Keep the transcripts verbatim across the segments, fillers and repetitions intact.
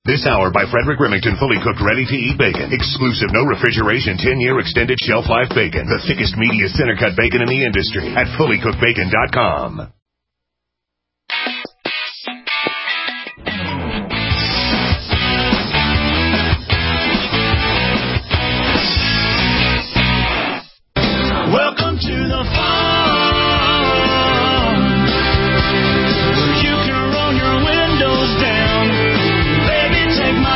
This hour by Frederick Remington, fully cooked, ready-to-eat bacon. Exclusive, no refrigeration, ten-year extended shelf life bacon. The thickest, meatiest, center-cut bacon in the industry at fully cooked bacon dot com. Welcome to the farm, where you can roll your windows down. Baby, take my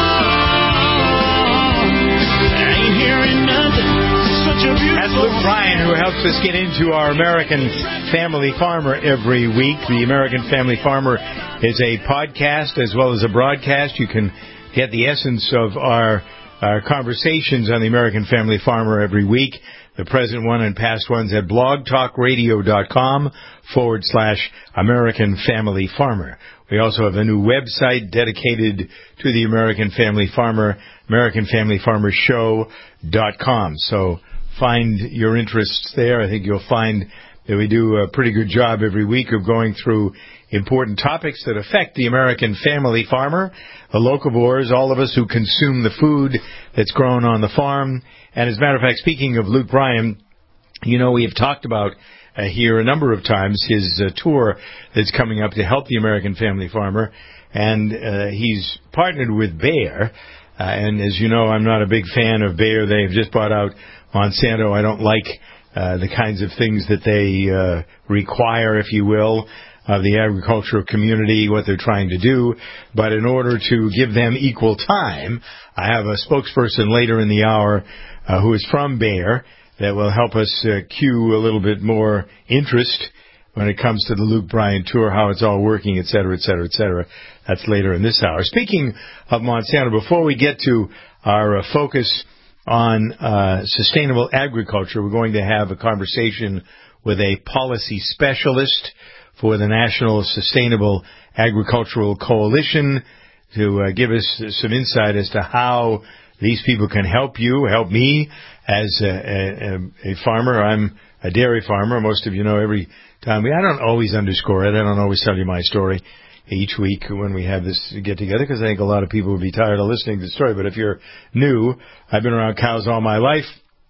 arm. I ain't hearing nothing. Such a beautiful. That's Luke Bryan, who helps us get into our American Family Farmer every week. The American Family Farmer is a podcast as well as a broadcast. You can get the essence of our, our conversations on the American Family Farmer every week. The present one and past ones at blogtalkradio.com forward slash American Family Farmer. We also have a new website dedicated to the American Family Farmer, American Family Farmer Show dot com. So find your interests there. I think you'll find that we do a pretty good job every week of going through important topics that affect the American family farmer, the locavores, all of us who consume the food that's grown on the farm. And as a matter of fact, speaking of Luke Bryan, you know, we have talked about uh, here a number of times his uh, tour that's coming up to help the American family farmer. And uh, he's partnered with Bayer. Uh, and as you know, I'm not a big fan of Bayer. They've just bought out Monsanto. I don't like uh, the kinds of things that they uh, require, if you will, of the agricultural community, what they're trying to do. But in order to give them equal time, I have a spokesperson later in the hour uh, who is from Bayer that will help us uh, cue a little bit more interest when it comes to the Luke Bryan tour, how it's all working, et cetera, et cetera, et cetera. That's later in this hour. Speaking of Monsanto, before we get to our uh, focus on uh, sustainable agriculture, we're going to have a conversation with a policy specialist for the National Sustainable Agricultural Coalition to uh, give us some insight as to how these people can help you, help me as a, a, a farmer. I'm a dairy farmer. Most of you know every time. We, I don't always underscore it. I don't always tell you my story each week when we have this get-together because I think a lot of people would be tired of listening to the story. But if you're new, I've been around cows all my life.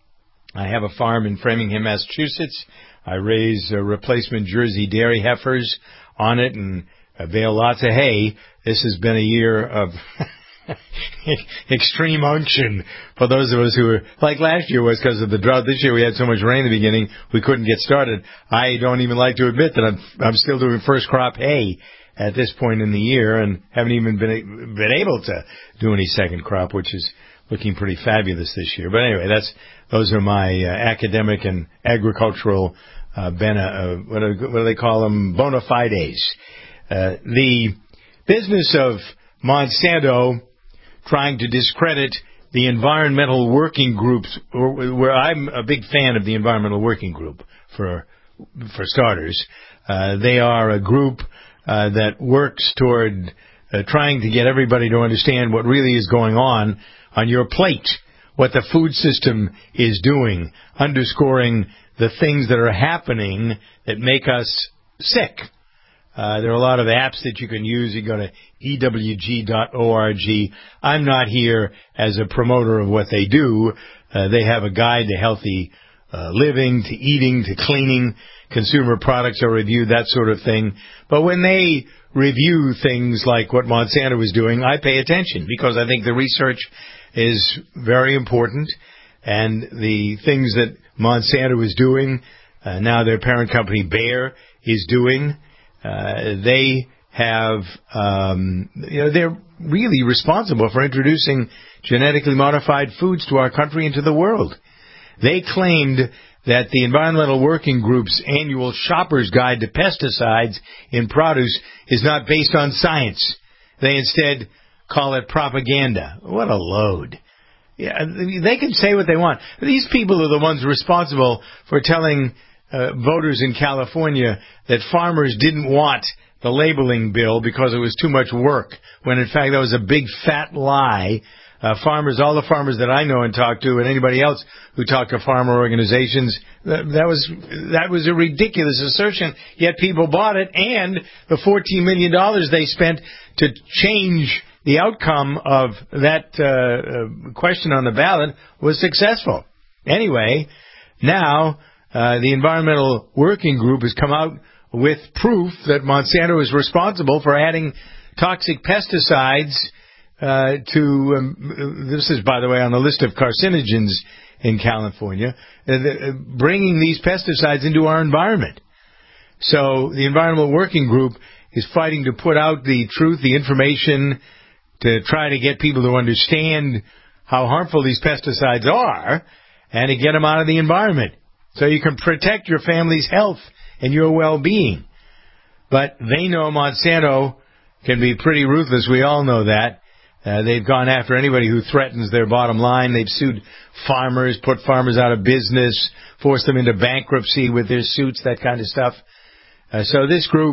I have a farm in Framingham, Massachusetts. I raise uh, replacement Jersey dairy heifers on it and uh, bale lots of hay. This has been a year of extreme unction for those of us who are, like last year was because of the drought. This year we had so much rain in the beginning we couldn't get started. I don't even like to admit that I'm, I'm still doing first crop hay at this point in the year and haven't even been been able to do any second crop, which is looking pretty fabulous this year. But anyway, that's those are my uh, academic and agricultural uh, bena, uh, what, do, what do they call them? Bona fides. Uh, the business of Monsanto trying to discredit the environmental working groups, or, where I'm a big fan of the environmental working group for for starters. Uh, they are a group uh, that works toward uh, trying to get everybody to understand what really is going on on your plate, what the food system is doing, underscoring the things that are happening that make us sick. Uh, there are a lot of apps that you can use. You go to E W G dot org. I'm not here as a promoter of what they do. Uh, they have a guide to healthy uh, living, to eating, to cleaning. Consumer products are reviewed, that sort of thing. But when they review things like what Monsanto is doing, I pay attention because I think the research is very important. And the things that Monsanto is doing, uh, now their parent company Bayer is doing, Uh, they have, um, you know, they're really responsible for introducing genetically modified foods to our country and to the world. They claimed that the Environmental Working Group's annual Shopper's Guide to Pesticides in Produce is not based on science. They instead call it propaganda. What a load. Yeah, they can say what they want. These people are the ones responsible for telling Uh, voters in California that farmers didn't want the labeling bill because it was too much work, when in fact that was a big fat lie. Uh, farmers, all the farmers that I know and talk to, and anybody else who talked to farmer organizations, that, that was that was a ridiculous assertion, yet people bought it, and the fourteen million dollars they spent to change the outcome of that uh, question on the ballot was successful. Anyway, now uh, the Environmental Working Group has come out with proof that Monsanto is responsible for adding toxic pesticides uh, to, um, this is, by the way, on the list of carcinogens in California, uh, the, uh, bringing these pesticides into our environment. So the Environmental Working Group is fighting to put out the truth, the information, to try to get people to understand how harmful these pesticides are and to get them out of the environment so you can protect your family's health and your well-being. But they know Monsanto can be pretty ruthless. We all know that. Uh, they've gone after anybody who threatens their bottom line. They've sued farmers, put farmers out of business, forced them into bankruptcy with their suits, that kind of stuff. Uh, so this group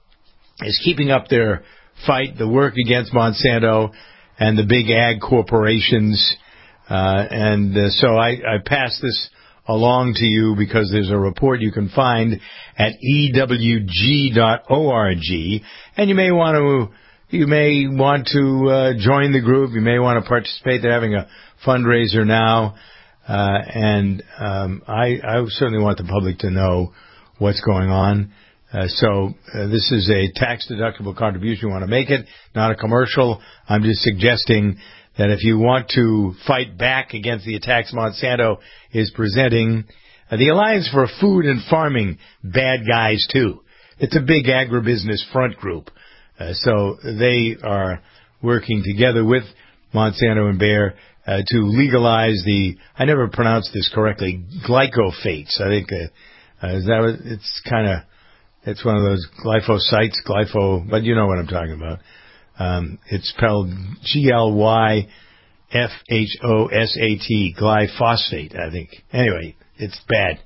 is keeping up their fight, the work against Monsanto and the big ag corporations. Uh, and uh, so I, I pass this along to you because there's a report you can find at E W G dot org, and you may want to you may want to uh, join the group. You may want to participate. They're having a fundraiser now, uh, and um, I, I certainly want the public to know what's going on. Uh, so uh, this is a tax-deductible contribution. You want to make it, not a commercial. I'm just suggesting that if you want to fight back against the attacks Monsanto is presenting, uh, the Alliance for Food and Farming, bad guys too. It's a big agribusiness front group. Uh, so they are working together with Monsanto and Bayer uh, to legalize the, I never pronounced this correctly, glycophates. I think uh, uh, is that what, it's kind of, it's one of those glyphosites, glypho, but you know what I'm talking about. Um, it's spelled G L Y F H O S A T, glyphosate, I think. Anyway, it's bad.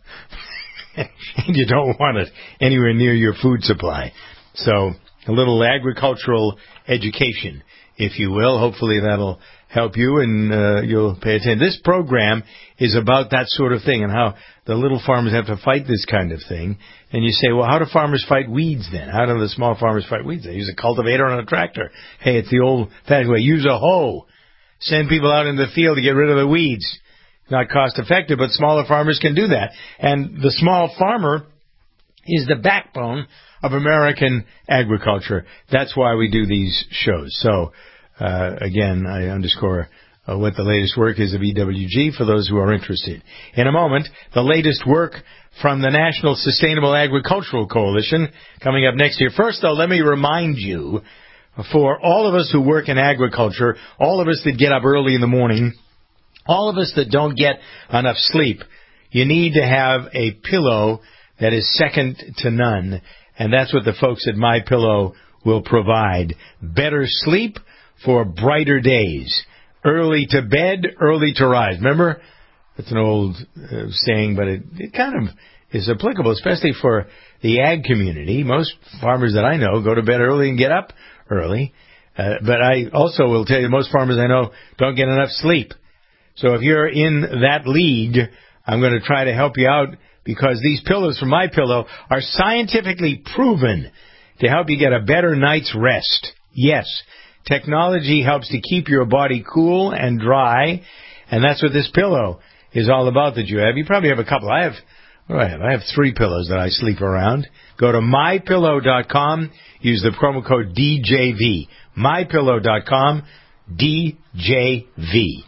And you don't want it anywhere near your food supply. So a little agricultural education, if you will. Hopefully that'll help you and uh, you'll pay attention. This program is about that sort of thing and how the little farmers have to fight this kind of thing. And you say, well, how do farmers fight weeds then? How do the small farmers fight weeds? They use a cultivator on a tractor. Hey, it's the old-fashioned way. Use a hoe. Send people out into the field to get rid of the weeds. Not cost-effective, but smaller farmers can do that. And the small farmer is the backbone of American agriculture. That's why we do these shows. So, uh, again, I underscore uh, what the latest work is of E W G for those who are interested. In a moment, the latest work from the National Sustainable Agricultural Coalition coming up next year. First, though, let me remind you, for all of us who work in agriculture, all of us that get up early in the morning, all of us that don't get enough sleep, you need to have a pillow that is second to none. And that's what the folks at MyPillow will provide. Better sleep for brighter days. Early to bed, early to rise. Remember? It's an old uh, saying, but it, it kind of is applicable, especially for the ag community. Most farmers that I know go to bed early and get up early. Uh, but I also will tell you, most farmers I know don't get enough sleep. So if you're in that league, I'm going to try to help you out because these pillows from MyPillow are scientifically proven to help you get a better night's rest. Yes, technology helps to keep your body cool and dry, and that's what this pillow is all about that you have. You probably have a couple. I have, what do I have? I have three pillows that I sleep around. Go to my pillow dot com. Use the promo code D J V. my pillow dot com, D J V.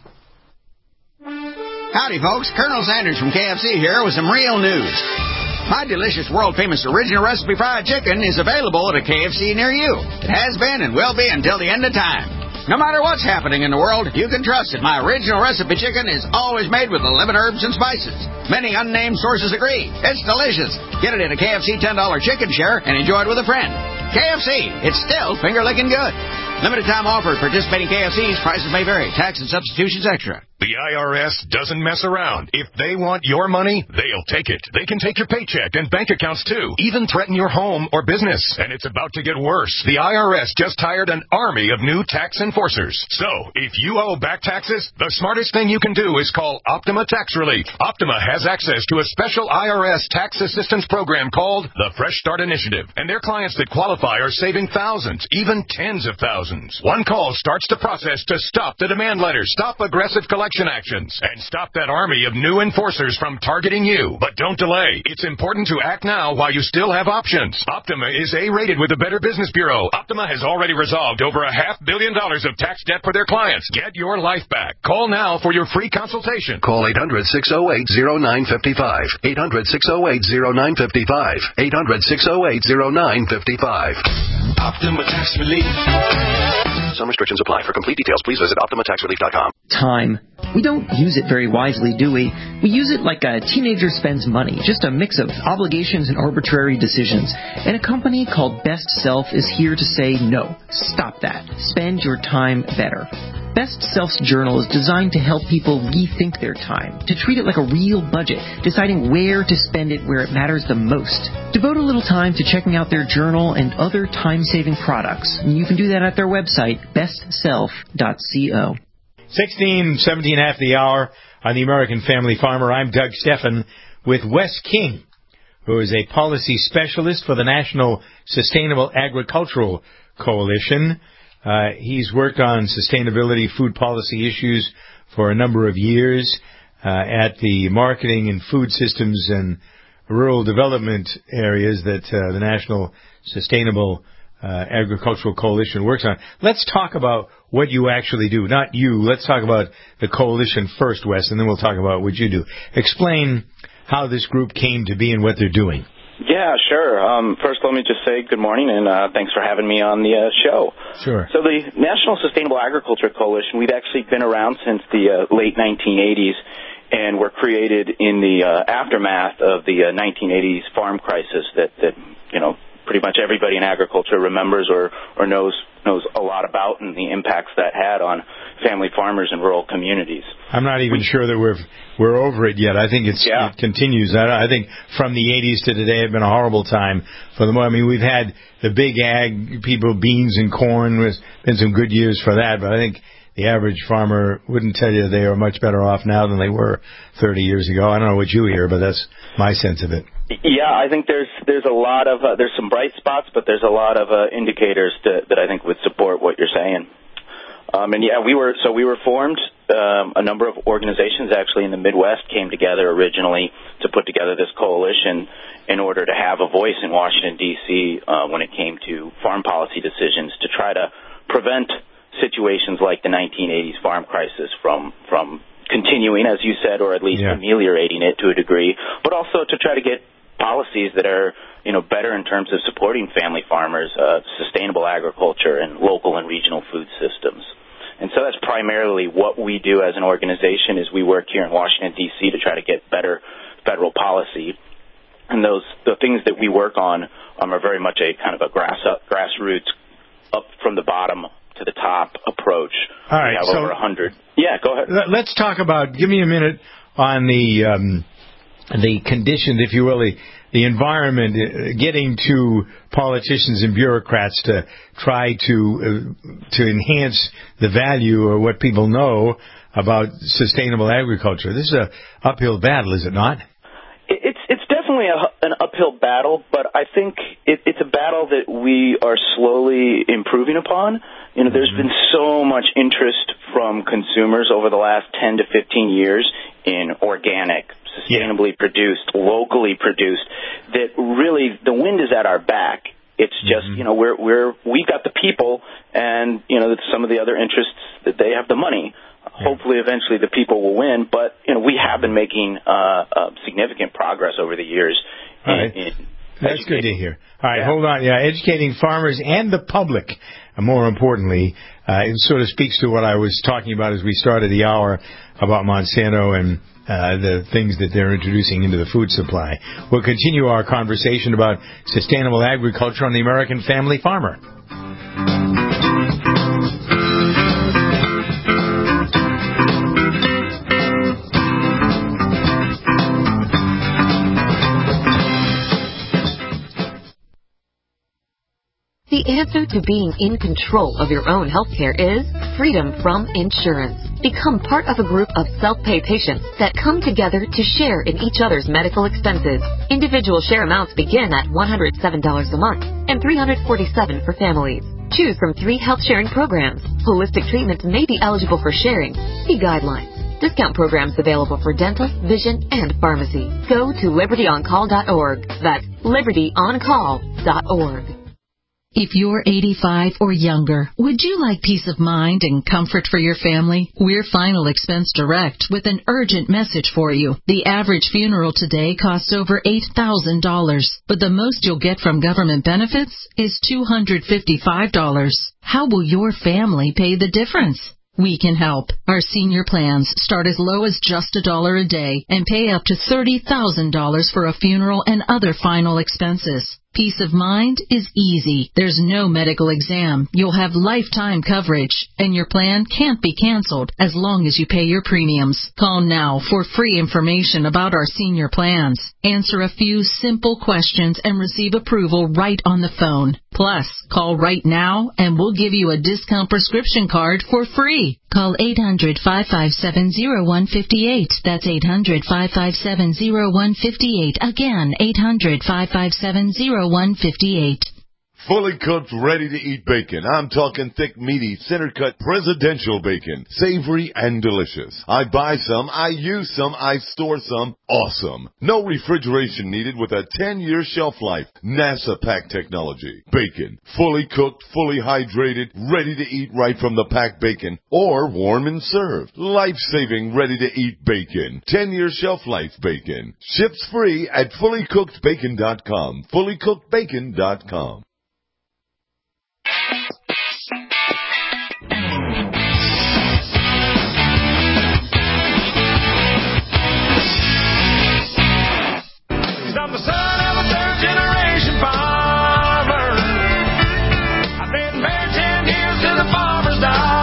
Howdy, folks. Colonel Sanders from K F C here with some real news. My delicious, world-famous original recipe fried chicken is available at a K F C near you. It has been and will be until the end of time. No matter what's happening in the world, you can trust that my original recipe chicken is always made with eleven herbs and spices. Many unnamed sources agree. It's delicious. Get it at a K F C ten dollar chicken share and enjoy it with a friend. K F C, it's still finger-licking good. Limited time offer. Participating K F Cs. Prices may vary. Tax and substitutions extra. The I R S doesn't mess around. If they want your money, they'll take it. They can take your paycheck and bank accounts, too. Even threaten your home or business. And it's about to get worse. The I R S just hired an army of new tax enforcers. So, if you owe back taxes, the smartest thing you can do is call Optima Tax Relief. Optima has access to a special I R S tax assistance program called the Fresh Start Initiative. And their clients that qualify are saving thousands, even tens of thousands. One call starts the process to stop the demand letters, stop aggressive collection actions, and stop that army of new enforcers from targeting you. But don't delay. It's important to act now while you still have options. Optima is A-rated with the Better Business Bureau. Optima has already resolved over a half billion dollars of tax debt for their clients. Get your life back. Call now for your free consultation. Call eight hundred, six oh eight, oh nine five five. eight hundred, six oh eight, oh nine five five. eight hundred, six oh eight, oh nine five five. Optima Tax Relief. Some restrictions apply. For complete details, please visit optima tax relief dot com. Time. We don't use it very wisely, do we? We use it like a teenager spends money, just a mix of obligations and arbitrary decisions. And a company called Best Self is here to say no. Stop that. Spend your time better. Best Self's journal is designed to help people rethink their time, to treat it like a real budget, deciding where to spend it where it matters the most. Devote a little time to checking out their journal and other time-saving products. And you can do that at their website, best self dot co. sixteen, seventeen after the hour on the American Family Farmer. I'm Doug Steffen with Wes King, who is a policy specialist for the National Sustainable Agricultural Coalition. Uh, he's worked on sustainability food policy issues for a number of years uh, at the marketing and food systems and rural development areas that uh, the National Sustainable uh, Agricultural Coalition works on. Let's talk about what you actually do. Not you. Let's talk about the coalition first, Wes, and then we'll talk about what you do. Explain how this group came to be and what they're doing. Yeah, sure. Um, first, let me just say good morning, and uh, thanks for having me on the uh, show. Sure. So the National Sustainable Agriculture Coalition, we've actually been around since the uh, late nineteen eighties, and were created in the uh, aftermath of the uh, nineteen eighties farm crisis that, that, you know, pretty much everybody in agriculture remembers or, or knows knows a lot about, and the impacts that had on family farmers in rural communities. I'm not even we, sure that we're we're over it yet. I think it's, yeah. it continues. I, I think from the eighties to today have been a horrible time for them. I mean, we've had the big ag people, beans and corn. There's been some good years for that, but I think the average farmer wouldn't tell you they are much better off now than they were thirty years ago. I don't know what you hear, but that's my sense of it. Yeah, I think there's there's a lot of uh, there's some bright spots, but there's a lot of uh, indicators to, that I think would support what you're saying. Um, and yeah, we were so we were formed. Um, a number of organizations actually in the Midwest came together originally to put together this coalition in order to have a voice in Washington D C uh, when it came to farm policy decisions to try to prevent situations like the nineteen eighties farm crisis from from continuing, as you said, or at least yeah. ameliorating it to a degree, but also to try to get policies that are, you know, better in terms of supporting family farmers, uh, sustainable agriculture, and local and regional food systems. And so that's primarily what we do as an organization is we work here in Washington, D C to try to get better federal policy. And those the things that we work on um, are very much a kind of a grass up, grassroots, up from the bottom to the top approach. All right, we have so over one hundred. Yeah, go ahead. Let's talk about, give me a minute on the um, the conditions, if you will, the, the environment, uh, getting to politicians and bureaucrats to try to uh, to enhance the value or what people know about sustainable agriculture. This is an uphill battle, is it not? It's it's definitely a, an uphill battle, but I think it, it's a battle that we are slowly improving upon. You know, there's mm-hmm. been so much interest from consumers over the last ten to fifteen years in organic, sustainably yeah. produced, locally produced, that really the wind is at our back. It's just, mm-hmm. you know, we're we're we got the people, and you know, some of the other interests that they have the money. Hopefully, eventually, the people will win. But you know, we have been making uh, uh, significant progress over the years. All right. In, in That's educating. Good to hear. All right, yeah. hold on. Yeah, educating farmers and the public, uh, more importantly, uh, it sort of speaks to what I was talking about as we started the hour about Monsanto and uh, the things that they're introducing into the food supply. We'll continue our conversation about sustainable agriculture on the American Family Farmer. The answer to being in control of your own healthcare is freedom from insurance. Become part of a group of self-pay patients that come together to share in each other's medical expenses. Individual share amounts begin at one hundred seven dollars a month and three hundred forty-seven dollars for families. Choose from three health-sharing programs. Holistic treatments may be eligible for sharing. See guidelines. Discount programs available for dental, vision, and pharmacy. Go to liberty on call dot org. That's liberty on call dot org. If you're eighty-five or younger, would you like peace of mind and comfort for your family? We're Final Expense Direct with an urgent message for you. The average funeral today costs over eight thousand dollars, but the most you'll get from government benefits is two hundred fifty-five dollars. How will your family pay the difference? We can help. Our senior plans start as low as just a dollar a day and pay up to thirty thousand dollars for a funeral and other final expenses. Peace of mind is easy. There's no medical exam. You'll have lifetime coverage, and your plan can't be canceled as long as you pay your premiums. Call now for free information about our senior plans. Answer a few simple questions and receive approval right on the phone. Plus, call right now and we'll give you a discount prescription card for free. Call eight hundred, five five seven, zero one five eight. That's eight hundred, five five seven, zero one five eight. Again, eight hundred, five five seven, zero one five eight. Fully cooked, ready-to-eat bacon. I'm talking thick, meaty, center-cut presidential bacon. Savory and delicious. I buy some, I use some, I store some. Awesome. No refrigeration needed with a ten-year shelf life. NASA pack technology. Bacon. Fully cooked, fully hydrated, ready to eat right from the packed bacon. Or warm and served. Life-saving, ready-to-eat bacon. ten-year shelf life bacon. Ships free at fully cooked bacon dot com. fully cooked bacon dot com. I'm the son of a third-generation farmer. I've been married ten years to the farmer's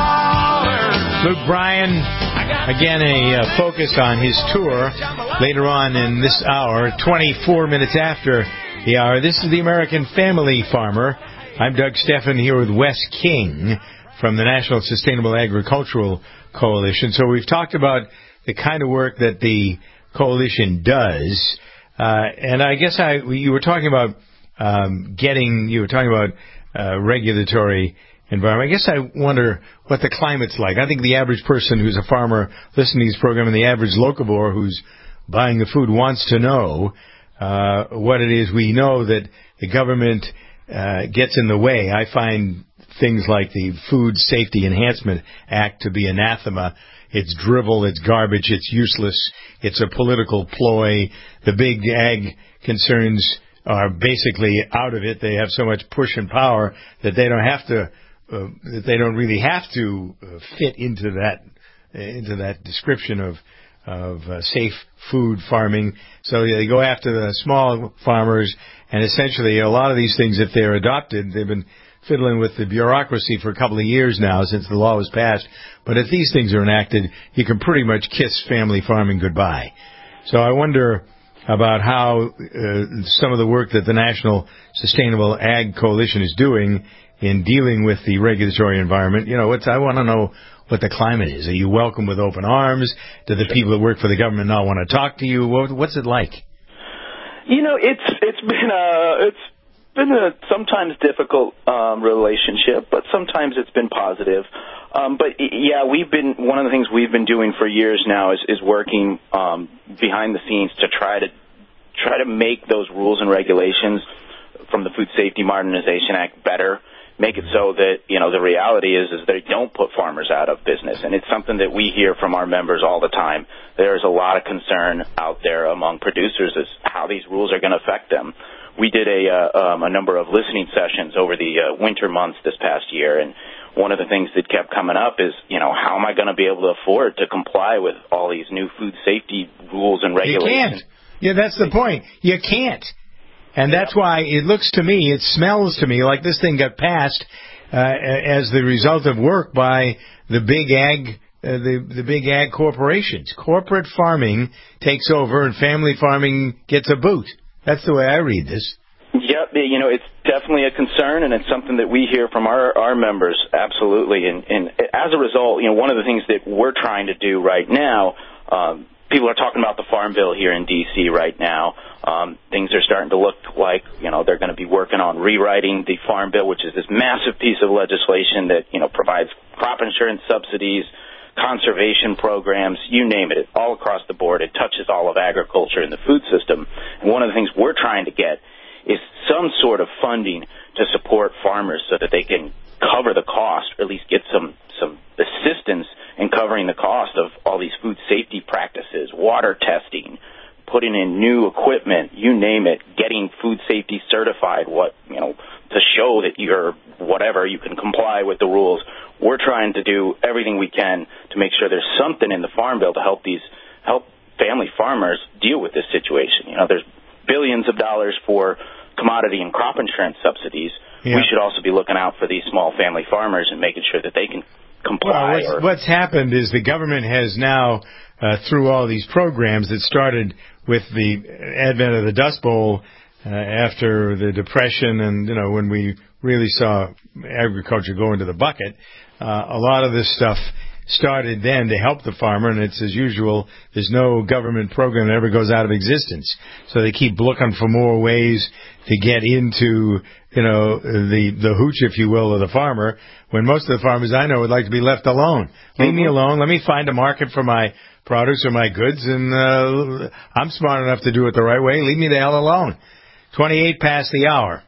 daughter. Luke Bryan, again, a uh, focus on his tour later on in this hour, twenty-four minutes after the hour. This is the American Family Farmer. I'm Doug Steffen here with Wes King from the National Sustainable Agricultural Coalition. So we've talked about the kind of work that the coalition does. Uh, and I guess I you were talking about um, getting, you were talking about uh, regulatory environment. I guess I wonder what the climate's like. I think the average person who's a farmer listening to this program and the average locavore who's buying the food wants to know uh, what it is. We know that the government uh, gets in the way. I find things like the Food Safety Enhancement Act to be anathema. It's drivel, it's garbage, it's useless, it's a political ploy. The big ag concerns are basically out of it. They have so much push and power that they don't have to, uh, that they don't really have to uh, fit into that, uh, into that description of, of uh, safe food farming. So they go after the small farmers, and essentially a lot of these things, if they're adopted, they've been fiddling with the bureaucracy for a couple of years now since the law was passed. But if these things are enacted, you can pretty much kiss family farming goodbye. So I wonder about how uh, some of the work that the National Sustainable Ag Coalition is doing in dealing with the regulatory environment. You know, it's, I want to know what the climate is. Are you welcome with open arms? Do the people that work for the government not want to talk to you? What, what's it like? You know, it's it's been a it's been a sometimes difficult um, relationship, but sometimes it's been positive. Um, but yeah, we've been one of the things we've been doing for years now is, is working um, behind the scenes to try to try to make those rules and regulations from the Food Safety Modernization Act better. Make it so that, you know, the reality is is they don't put farmers out of business. And it's something that we hear from our members all the time. There's a lot of concern out there among producers as how these rules are going to affect them. We did a, uh, um, a number of listening sessions over the uh, winter months this past year, and one of the things that kept coming up is, you know, how am I going to be able to afford to comply with all these new food safety rules and regulations? You can't. Yeah, that's the point. You can't. And that's why it looks to me, it smells to me like this thing got passed uh, as the result of work by the big ag, uh, the the big ag corporations. Corporate farming takes over, and family farming gets a boot. That's the way I read this. Yep, you know, it's definitely a concern, and it's something that we hear from our, our members, absolutely. And, and as a result, you know, one of the things that we're trying to do right now, um, people are talking about the Farm Bill here in D C right now. Um, things are starting to look like, you know, they're going to be working on rewriting the Farm Bill, which is this massive piece of legislation that, you know, provides crop insurance subsidies, conservation programs, you name it, all across the board. It touches all of agriculture and the food system. And one of the things we're trying to get is some sort of funding to support farmers so that they can cover the cost, or at least get some, some assistance in covering the cost of all these food safety practices, water testing, putting in new equipment, you name it, getting food safety certified, what, you know, to show that you're whatever, you can comply with the rules. We're trying to do everything we can to make sure there's something in the Farm Bill to help these, help family farmers deal with this situation. You know, there's billions of dollars for commodity and crop insurance subsidies. Yeah. We should also be looking out for these small family farmers and making sure that they can comply. Well, what's, or, what's happened is the government has now, uh, through all these programs that started with the advent of the Dust Bowl uh, after the Depression, and, you know, when we really saw agriculture go into the bucket, uh, a lot of this stuff started then to help the farmer, and it's as usual, there's no government program that ever goes out of existence. So they keep looking for more ways to get into, you know, the, the hooch, if you will, of the farmer, when most of the farmers I know would like to be left alone. Leave mm-hmm. me alone. Let me find a market for my produce or my goods, and uh, I'm smart enough to do it the right way. Leave me the hell alone. twenty-eight past the hour.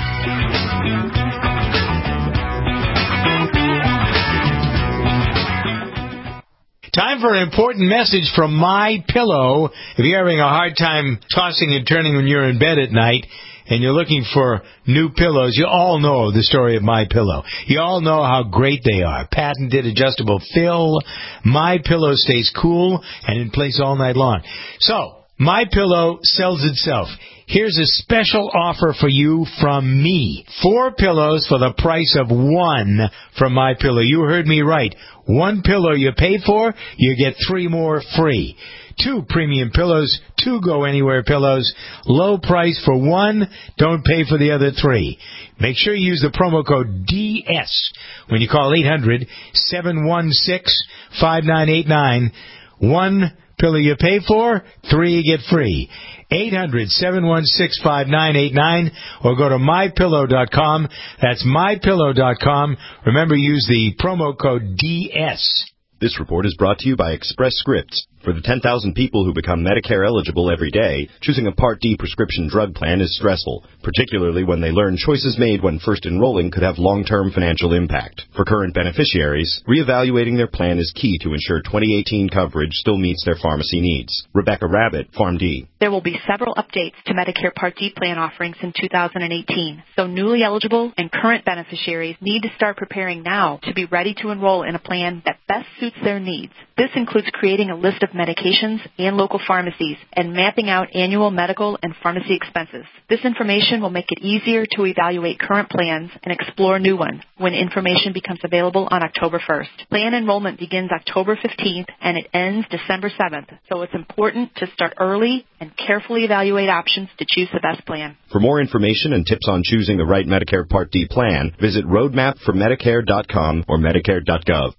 Time for an important message from My Pillow. If you're having a hard time tossing and turning when you're in bed at night and you're looking for new pillows, you all know the story of My Pillow. You all know how great they are. Patented adjustable fill. My Pillow stays cool and in place all night long. So, My Pillow sells itself. Here's a special offer for you from me. Four pillows for the price of one from My Pillow. You heard me right. One pillow you pay for, you get three more free. Two premium pillows, two Go Anywhere pillows. Low price for one, don't pay for the other three. Make sure you use the promo code D S when you call eight hundred, seven one six, five nine eight nine. One pillow you pay for, three you get free. eight hundred, seven one six, five nine eight nine, or go to my pillow dot com. That's my pillow dot com. Remember, use the promo code D S. This report is brought to you by Express Scripts. For the ten thousand people who become Medicare eligible every day, choosing a Part D prescription drug plan is stressful, particularly when they learn choices made when first enrolling could have long-term financial impact. For current beneficiaries, reevaluating their plan is key to ensure twenty eighteen coverage still meets their pharmacy needs. Rebecca Rabbit, PharmD. There will be several updates to Medicare Part D plan offerings in two thousand eighteen, so newly eligible and current beneficiaries need to start preparing now to be ready to enroll in a plan that best suits their needs. This includes creating a list of medications and local pharmacies and mapping out annual medical and pharmacy expenses. This information will make it easier to evaluate current plans and explore new ones when information becomes available on October first. Plan enrollment begins October fifteenth and it ends December seventh, so it's important to start early and carefully evaluate options to choose the best plan. For more information and tips on choosing the right Medicare Part D plan, visit roadmap for medicare dot com or medicare dot gov.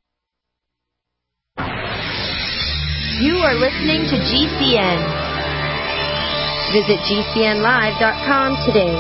You are listening to G C N. Visit G C N live dot com today.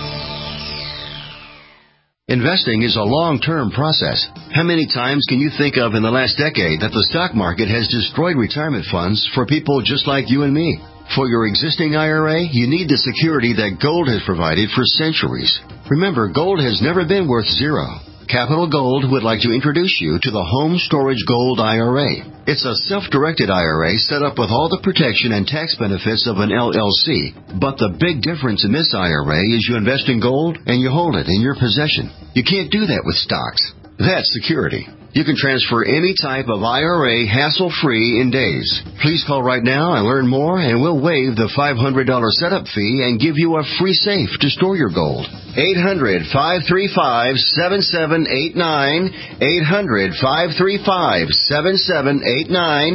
Investing is a long-term process. How many times can you think of in the last decade that the stock market has destroyed retirement funds for people just like you and me? For your existing I R A, you need the security that gold has provided for centuries. Remember, gold has never been worth zero. Capital Gold would like to introduce you to the Home Storage Gold I R A. It's a self-directed I R A set up with all the protection and tax benefits of an L L C. But the big difference in this I R A is you invest in gold and you hold it in your possession. You can't do that with stocks. That's security. You can transfer any type of I R A hassle-free in days. Please call right now and learn more, and we'll waive the five hundred dollars setup fee and give you a free safe to store your gold. eight hundred, five three five, seven seven eight nine. eight hundred, five three five, seven seven eight nine.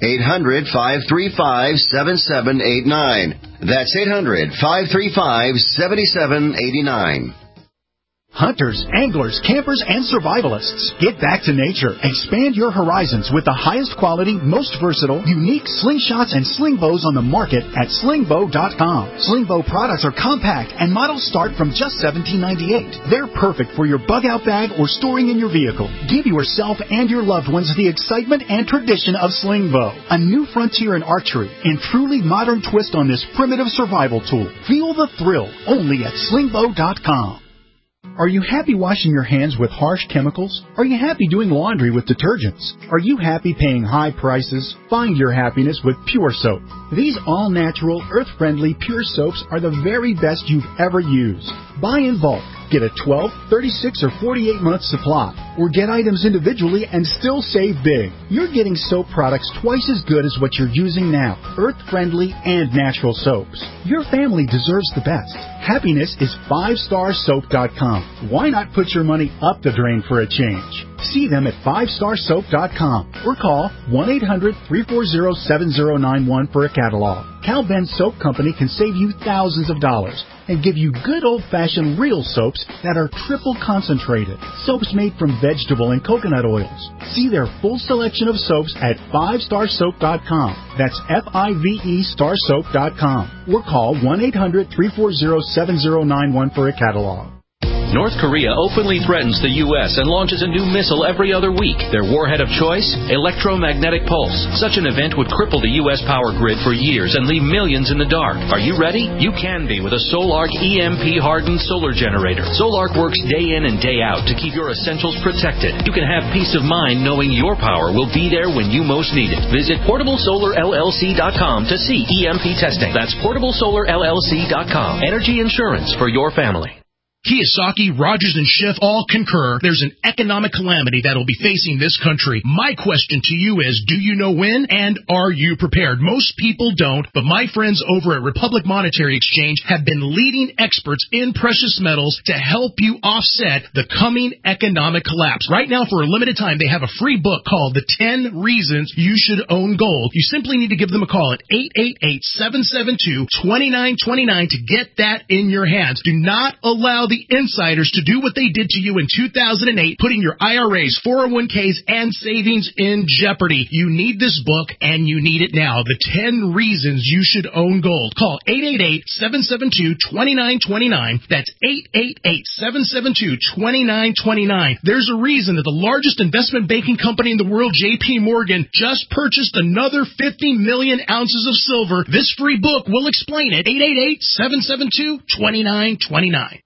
eight hundred, five three five, seven seven eight nine. That's eight hundred, five three five, seven seven eight nine. Hunters, anglers, campers, and survivalists, get back to nature. Expand your horizons with the highest quality, most versatile, unique slingshots and sling bows on the market at sling bow dot com. Sling bow products are compact and models start from just seventeen ninety-eight. They're perfect for your bug out bag or storing in your vehicle. Give yourself and your loved ones the excitement and tradition of sling bow, a new frontier in archery and truly modern twist on this primitive survival tool. Feel the thrill only at sling bow dot com. Are you happy washing your hands with harsh chemicals? Are you happy doing laundry with detergents? Are you happy paying high prices? Find your happiness with Pure Soap. These all-natural, earth-friendly Pure Soaps are the very best you've ever used. Buy in bulk. Get a twelve, thirty-six, or forty-eight month supply. Or get items individually and still save big. You're getting soap products twice as good as what you're using now. Earth-friendly and natural soaps. Your family deserves the best. Happiness is five star soap dot com. Why not put your money up the drain for a change? See them at five star soap dot com or call one eight hundred, three four zero, seven zero nine one for a catalog. Cal Ben Soap Company can save you thousands of dollars and give you good old-fashioned real soaps that are triple concentrated. Soaps made from vegetable and coconut oils. See their full selection of soaps at five star soap dot com. That's F I V E star soap dot com. Or call one eight hundred, three four zero, seven zero nine one for a catalog. North Korea openly threatens the U S and launches a new missile every other week. Their warhead of choice? Electromagnetic pulse. Such an event would cripple the U S power grid for years and leave millions in the dark. Are you ready? You can be with a Solarc E M P-hardened solar generator. Solarc works day in and day out to keep your essentials protected. You can have peace of mind knowing your power will be there when you most need it. Visit portable solar L L C dot com to see E M P testing. That's portable solar L L C dot com. Energy insurance for your family. Kiyosaki, Rogers, and Schiff all concur there's an economic calamity that will be facing this country. My question to you is, do you know when, and are you prepared? Most people don't, but my friends over at Republic Monetary Exchange have been leading experts in precious metals to help you offset the coming economic collapse. Right now, for a limited time, they have a free book called The ten Reasons You Should Own Gold. You simply need to give them a call at eight eight eight, seven seven two, two nine two nine to get that in your hands. Do not allow the insiders to do what they did to you in two thousand eight, putting your I R As, four oh one k's, and savings in jeopardy. You need this book, and you need it now. The ten Reasons You Should Own Gold. Call eight eight eight, seven seven two, two nine two nine. That's eight eight eight, seven seven two, two nine two nine. There's a reason that the largest investment banking company in the world, J P Morgan, just purchased another fifty million ounces of silver. This free book will explain it. eight eight eight, seven seven two, two nine two nine.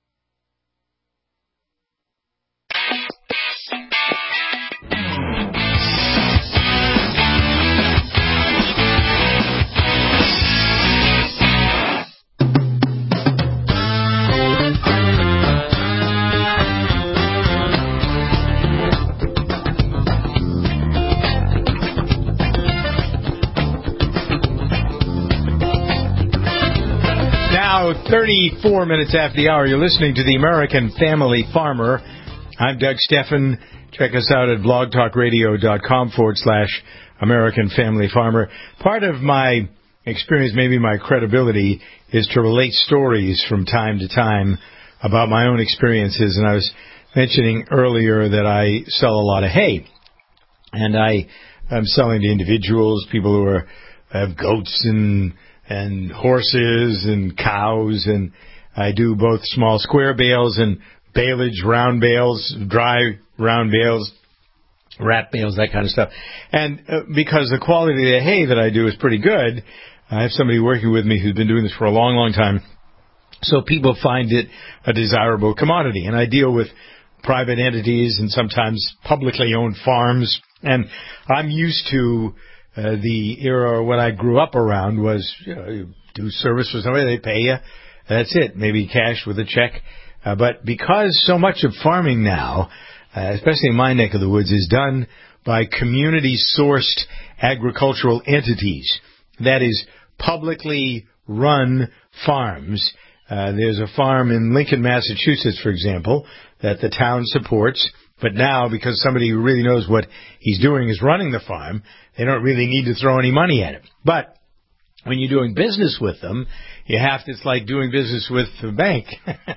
thirty-four minutes after the hour, you're listening to the American Family Farmer. I'm Doug Steffen. Check us out at blogtalkradio.com forward slash American Family Farmer. Part of my experience, maybe my credibility, is to relate stories from time to time about my own experiences. And I was mentioning earlier that I sell a lot of hay. And I am selling to individuals, people who are, have goats and and horses and cows, and I do both small square bales and baleage, round bales, dry round bales, wrap bales, that kind of stuff. And uh, because the quality of the hay that I do is pretty good, I have somebody working with me who's been doing this for a long, long time, so people find it a desirable commodity. And I deal with private entities and sometimes publicly owned farms, and I'm used to Uh, the era when I grew up around was, you know, you do service for somebody, they pay you, that's it, maybe cash with a check. Uh, but because so much of farming now, uh, especially in my neck of the woods, is done by community-sourced agricultural entities, that is, publicly run farms. Uh, there's a farm in Lincoln, Massachusetts, for example, that the town supports, But now, because somebody who really knows what he's doing is running the farm, they don't really need to throw any money at him. But when you're doing business with them, you have to, it's like doing business with the bank.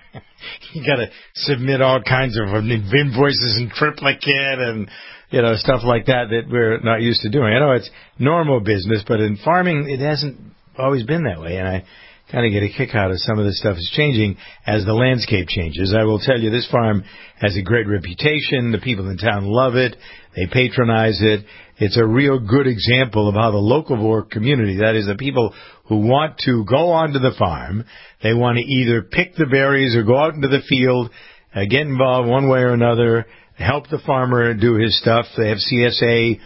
You got to submit all kinds of invoices in triplicate and, you know, stuff like that that we're not used to doing. I know it's normal business, but in farming, it hasn't always been that way. And I kind of get a kick out of some of this stuff is changing as the landscape changes. I will tell you, this farm has a great reputation. The people in town love it. They patronize it. It's a real good example of how the locavore community, that is the people who want to go onto the farm, they want to either pick the berries or go out into the field, uh, get involved one way or another, help the farmer do his stuff. They have C S A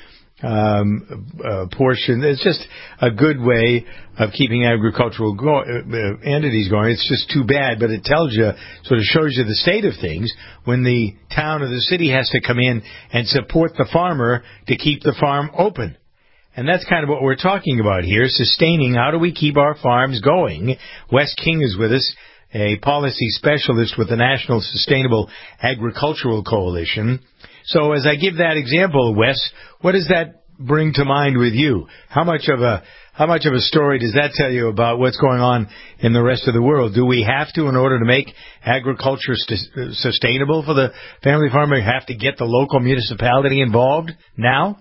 um, uh, portion. It's just a good way of keeping agricultural go- uh, entities going. It's just too bad, but it tells you, sort of shows you the state of things when the town or the city has to come in and support the farmer to keep the farm open. And that's kind of what we're talking about here, sustaining. How do we keep our farms going? Wes King is with us, a policy specialist with the National Sustainable Agricultural Coalition. So as I give that example, Wes, what does that bring to mind with you? How much of a how much of a story does that tell you about what's going on in the rest of the world? Do we have to, in order to make agriculture st- sustainable for the family farmer, have to get the local municipality involved now?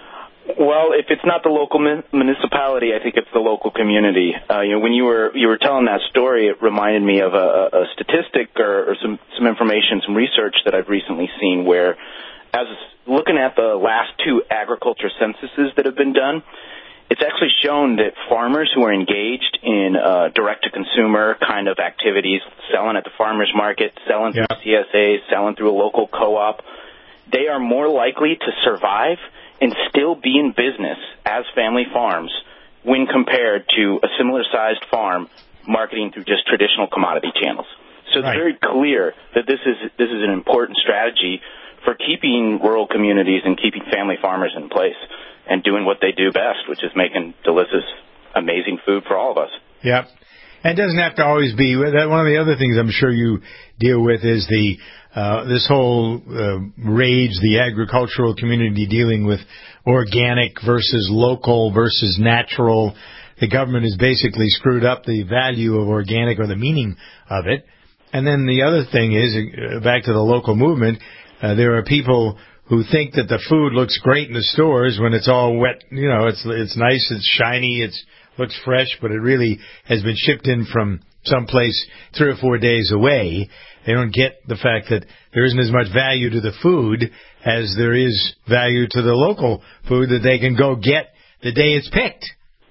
Well, if it's not the local municipality, I think it's the local community. Uh, you know, when you were you were telling that story, it reminded me of a, a statistic or, or some some information, some research that I've recently seen, where, as looking at the last two agriculture censuses that have been done, it's actually shown that farmers who are engaged in uh, direct-to-consumer kind of activities, selling at the farmers market, selling through yeah. C S As, selling through a local co-op, they are more likely to survive and still be in business as family farms when compared to a similar-sized farm marketing through just traditional commodity channels. So it's right. very clear that this is this is an important strategy for keeping rural communities and keeping family farmers in place and doing what they do best, which is making delicious, amazing food for all of us. Yep. And it doesn't have to always be. One of the other things I'm sure you deal with is the uh, this whole uh, rage, the agricultural community dealing with organic versus local versus natural. The government has basically screwed up the value of organic or the meaning of it. And then the other thing is, uh, back to the local movement, uh, there are people who think that the food looks great in the stores when it's all wet. You know, it's it's nice, it's shiny, it's looks fresh, but it really has been shipped in from someplace three or four days away. They don't get the fact that there isn't as much value to the food as there is value to the local food that they can go get the day it's picked.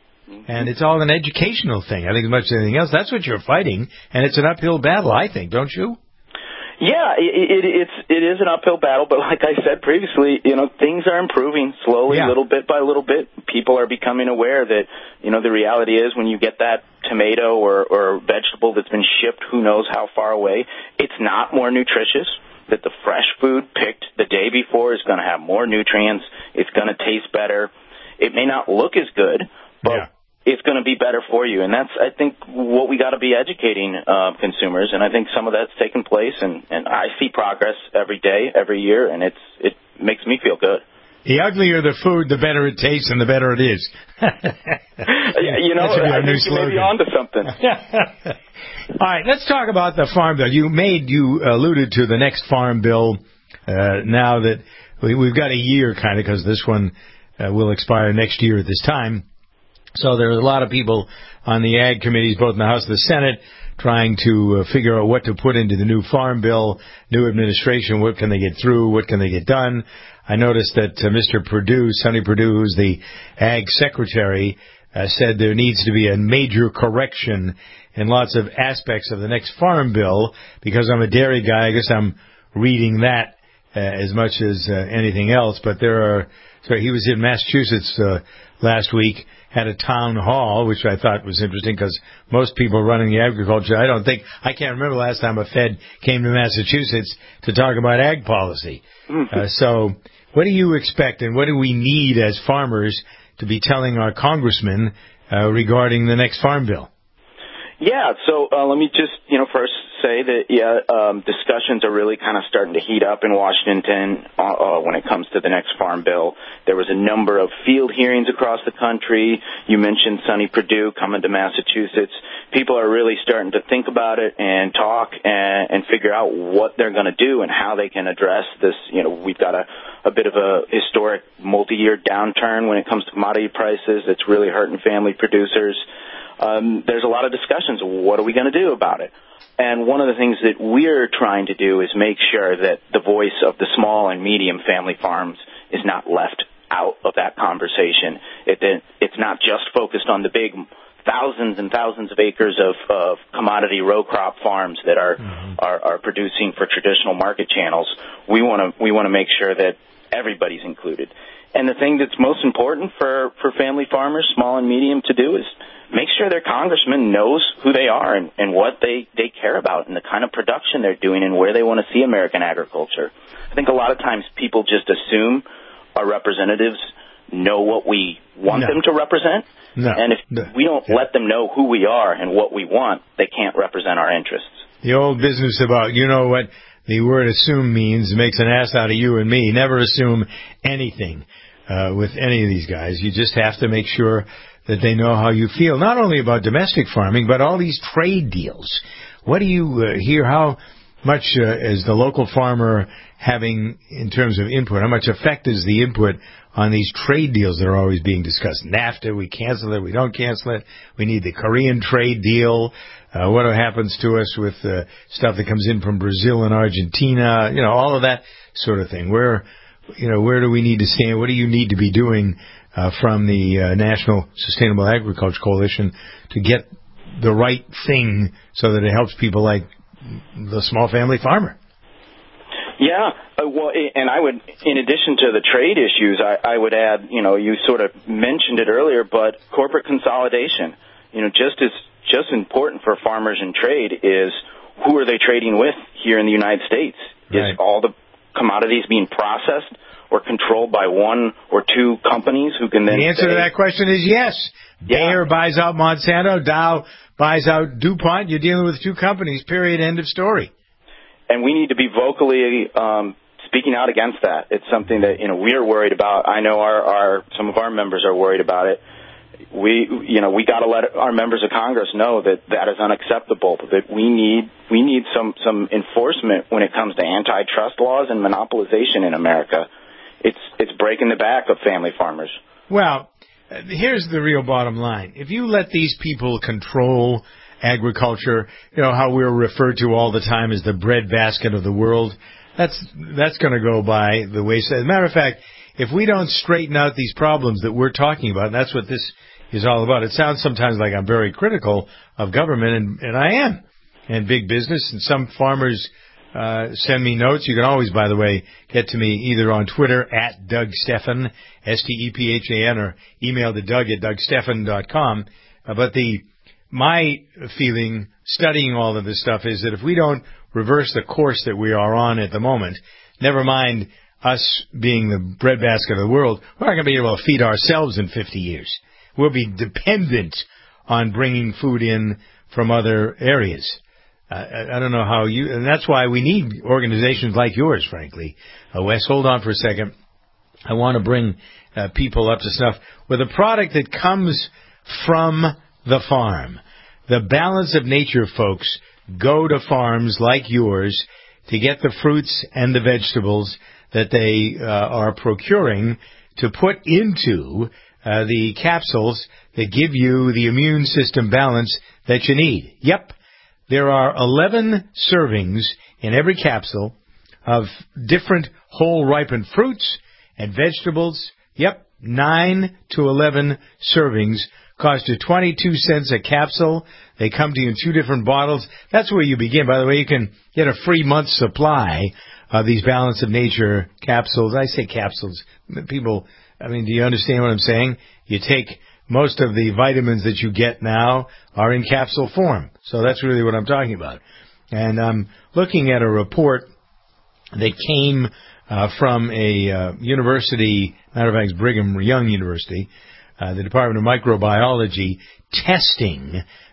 And it's all an educational thing, I think, as much as anything else. That's what you're fighting, and it's an uphill battle, I think, don't you? Yeah, it, it, it's it is an uphill battle, but like I said previously, you know, things are improving slowly, yeah. little bit by little bit. People are becoming aware that, you know, the reality is when you get that tomato or, or vegetable that's been shipped who knows how far away, it's not more nutritious, that the fresh food picked the day before is going to have more nutrients, it's going to taste better. It may not look as good, but yeah. it's going to be better for you. And that's, I think, what we got to be educating uh, consumers. And I think some of that's taken place. And, and I see progress every day, every year, and it's it makes me feel good. The uglier the food, the better it tastes and the better it is. You know, I think you may be on to something. All right, let's talk about the farm bill. You made, you alluded to the next farm bill uh, now that we, we've got a year kind of, because this one uh, will expire next year at this time. So there are a lot of people on the ag committees, both in the House and the Senate, trying to uh, figure out what to put into the new farm bill, new administration, what can they get through, what can they get done. I noticed that uh, Mister Perdue, Sonny Perdue, who's the ag secretary, uh, said there needs to be a major correction in lots of aspects of the next farm bill. Because I'm a dairy guy, I guess I'm reading that uh, as much as uh, anything else. But there are, so he was in Massachusetts uh, last week, had a town hall, which I thought was interesting because most people running the agriculture, I don't think, I can't remember the last time a Fed came to Massachusetts to talk about ag policy. Mm-hmm. Uh, so what do you expect and what do we need as farmers to be telling our congressmen uh, regarding the next farm bill? Yeah, so uh, let me just, you know, first say that, yeah, um, discussions are really kind of starting to heat up in Washington uh, uh, when it comes to the next farm bill. There was a number of field hearings across the country. You mentioned Sonny Perdue coming to Massachusetts. People are really starting to think about it and talk and, and figure out what they're going to do and how they can address this. You know, we've got a, a bit of a historic multi-year downturn when it comes to commodity prices. It's really hurting family producers. Um, there's a lot of discussions. What are we going to do about it? And one of the things that we're trying to do is make sure that the voice of the small and medium family farms is not left out of that conversation. It, it's not just focused on the big thousands and thousands of acres of, of commodity row crop farms that are, mm-hmm. are, are producing for traditional market channels. We want to we want to make sure that everybody's included. And the thing that's most important for, for family farmers, small and medium, to do is make sure their congressman knows who they are and, and what they, they care about and the kind of production they're doing and where they want to see American agriculture. I think a lot of times people just assume our representatives know what we want no. them to represent. No. And if no. we don't yeah. let them know who we are and what we want, they can't represent our interests. The old business about, you know what the word assume means, makes an ass out of you and me. Never assume anything uh, with any of these guys. You just have to make sure that they know how you feel, not only about domestic farming, but all these trade deals. What do you uh, hear? How much uh, is the local farmer having in terms of input? How much effect is the input on these trade deals that are always being discussed? NAFTA, we cancel it, we don't cancel it. We need the Korean trade deal. Uh, what happens to us with uh, stuff that comes in from Brazil and Argentina? You know, all of that sort of thing. Where, you know, where do we need to stand? What do you need to be doing Uh, from the uh, National Sustainable Agriculture Coalition to get the right thing so that it helps people like the small family farmer? Yeah, uh, well, and I would, in addition to the trade issues, I, I would add, you know, you sort of mentioned it earlier, but corporate consolidation. You know, just as just important for farmers in trade is who are they trading with here in the United States? Right. Is all the commodities being processed or controlled by one or two companies who can then The answer say, to that question is yes. Yeah. Bayer buys out Monsanto, Dow buys out DuPont. You're dealing with two companies, period, end of story. And we need to be vocally um, speaking out against that. It's something that, you know, we are worried about. I know our, our some of our members are worried about it. We, you know, we got to let our members of Congress know that that is unacceptable, that we need we need some, some enforcement when it comes to antitrust laws and monopolization in America. It's it's breaking the back of family farmers. Well, uh, here's the real bottom line. If you let these people control agriculture, you know, how we're referred to all the time as the breadbasket of the world, that's that's going to go by the wayside. As a matter of fact, if we don't straighten out these problems that we're talking about, and that's what this is all about. It sounds sometimes like I'm very critical of government, and, and I am, and big business, and some farmers Uh, send me notes. You can always, by the way, get to me either on Twitter at Doug Stephan, S T E P H A N, or email to Doug at Doug Stephan dot com. Uh, but the my feeling studying all of this stuff is that if we don't reverse the course that we are on at the moment, never mind us being the breadbasket of the world, we're not going to be able to feed ourselves in fifty years. We'll be dependent on bringing food in from other areas. Uh, I don't know how you, and that's why we need organizations like yours, frankly. Uh, Wes, hold on for a second. I want to bring uh, people up to snuff with a product that comes from the farm. The Balance of Nature folks go to farms like yours to get the fruits and the vegetables that they uh, are procuring to put into uh, the capsules that give you the immune system balance that you need. Yep. There are eleven servings in every capsule of different whole ripened fruits and vegetables. Yep, nine to eleven servings cost you twenty-two cents a capsule. They come to you in two different bottles. That's where you begin. By the way, you can get a free month's supply of these Balance of Nature capsules. I say capsules. People, I mean, do you understand what I'm saying? You take most of the vitamins that you get now are in capsule form. So that's really what I'm talking about. And I'm looking at a report that came uh, from a uh, university, matter of fact, it's Brigham Young University, uh, the Department of Microbiology, testing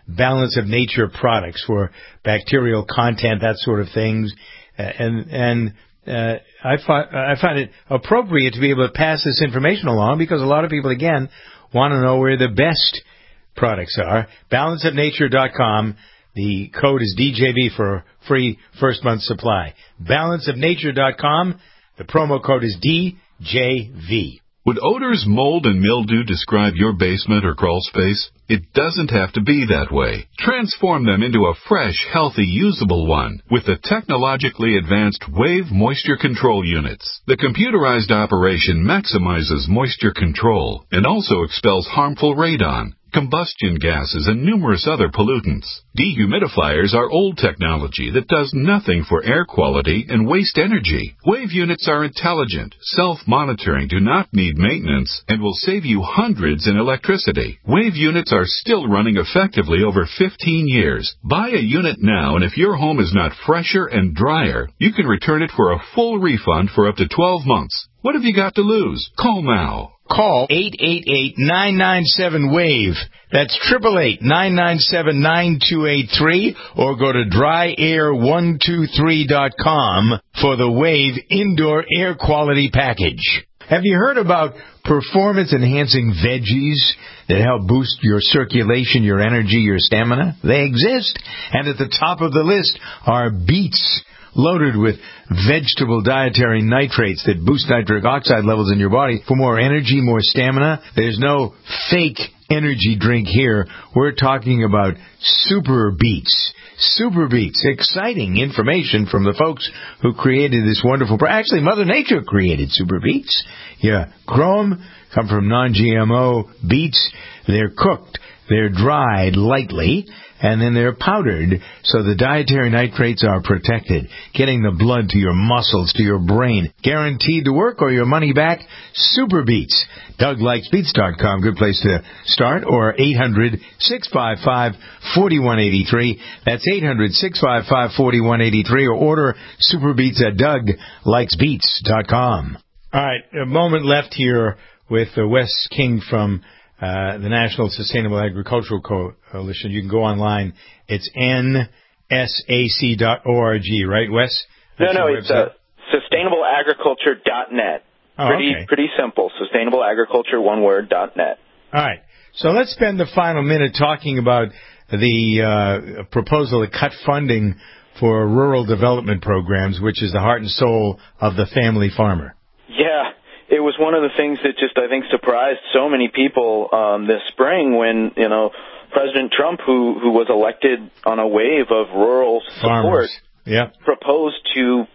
Balance of Nature products for bacterial content, that sort of things. Uh, and and uh, I, fi- I find it appropriate to be able to pass this information along because a lot of people, again, want to know where the best products are. balance of nature dot com. The code is D J V for a free first month supply. balance of nature dot com. The promo code is D J V. Would odors, mold, and mildew describe your basement or crawl space? It doesn't have to be that way. Transform them into a fresh, healthy, usable one with the technologically advanced Wave Moisture Control Units. The computerized operation maximizes moisture control and also expels harmful radon, combustion gases, and numerous other pollutants. Dehumidifiers are old technology that does nothing for air quality and waste energy. Wave units are intelligent, self-monitoring, do not need maintenance, and will save you hundreds in electricity. Wave units are still running effectively over fifteen years. Buy a unit now, and if your home is not fresher and drier, you can return it for a full refund for up to twelve months. What have you got to lose? Call now. Call eight eight eight, nine nine seven, WAVE. That's eight eight eight, nine nine seven, nine two eight three or go to dry air one two three dot com for the WAVE Indoor Air Quality Package. Have you heard about performance-enhancing veggies that help boost your circulation, your energy, your stamina? They exist. And at the top of the list are beets, loaded with vegetable dietary nitrates that boost nitric oxide levels in your body for more energy, more stamina. There's no fake energy drink here. We're talking about Super Beets. Super Beets. Exciting information from the folks who created this wonderful... Actually, Mother Nature created Super Beets. Yeah, grow them, come from non G M O beets. They're cooked. They're dried lightly, and then they're powdered so the dietary nitrates are protected, getting the blood to your muscles, to your brain. Guaranteed to work or your money back. Super Beets. Doug Likes Beets dot com, good place to start, or eight hundred, six five five, four one eight three. That's eight hundred, six five five, four one eight three, or order Super Beets at Doug Likes Beets dot com. All right, a moment left here with uh, Wes King from Uh, the National Sustainable Agricultural Coalition. You can go online. It's N S A C dot org, right, Wes? That's no, no, it's uh, sustainable agriculture dot net. Oh, pretty, okay. pretty simple. Sustainable Agriculture, one word, dot net. All right. So let's spend the final minute talking about the uh, proposal to cut funding for rural development programs, which is the heart and soul of the family farmer. Yeah. It was one of the things that just, I think, surprised so many people um, this spring when, you know, President Trump, who, who was elected on a wave of rural support, yeah. proposed to